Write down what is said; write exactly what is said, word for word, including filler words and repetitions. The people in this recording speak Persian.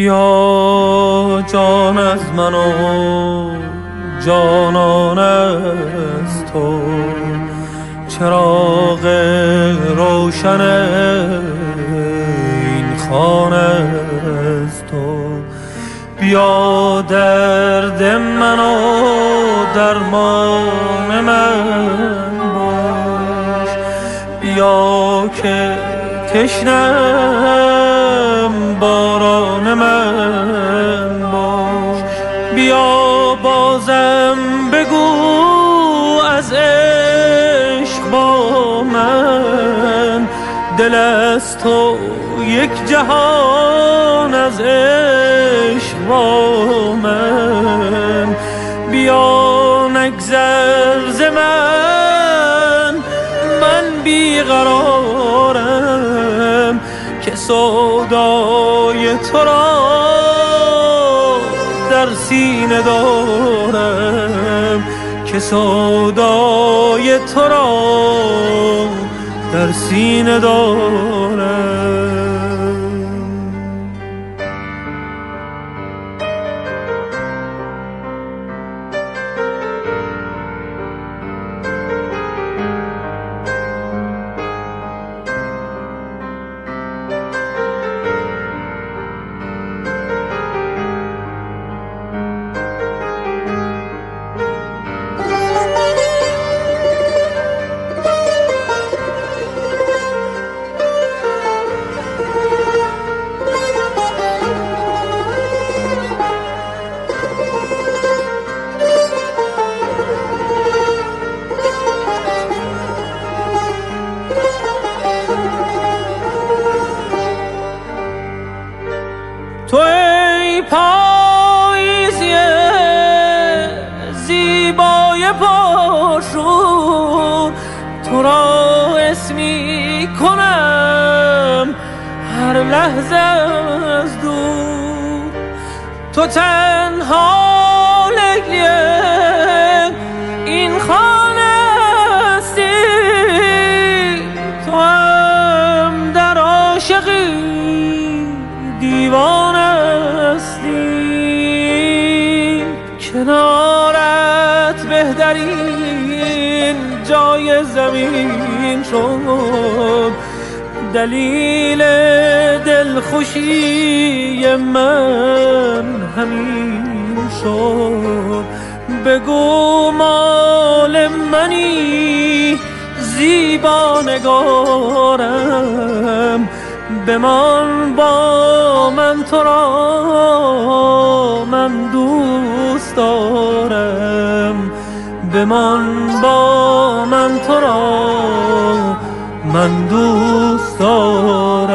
بیا جان از من و جانان از تو، چراغ روشن این خانه از تو. بیا درد من و درمان من باش، بیا که تشنم باران من باش. بیا بازم بگو از عشق با من، دل از تو یک جهان از عشق با من. بیا نگذر ز من، من بیقرارم که سودای تو را در سینه دارم، که سودای تو را در سینه دارم. تو ای پاییزی زیبای پرشور، تو را اسمی کنم هر لحظه از دور. تو تنها لیلی این خانه هستی، تو هم در عاشقی دیوانه هستی. کنارت بهترین جای زمین شد، دلیل دلخوشی من همین شد. بگو مال منی زیبا نگارم، بمان با من تو را من دوست دارم، بمان با من تو را من دوست دارم.